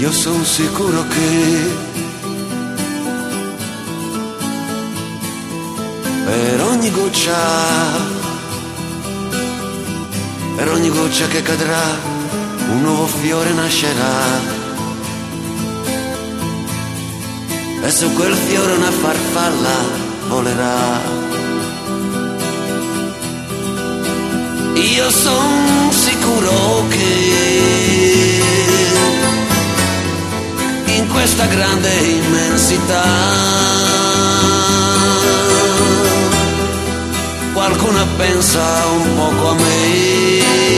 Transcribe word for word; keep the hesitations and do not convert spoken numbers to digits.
io sono sicuro che per ogni goccia, per ogni goccia che cadrà, un nuovo fiore nascerà. E su quel fiore una farfalla volerà. Io son sicuro che in questa grande immensità qualcuno pensa un poco a me.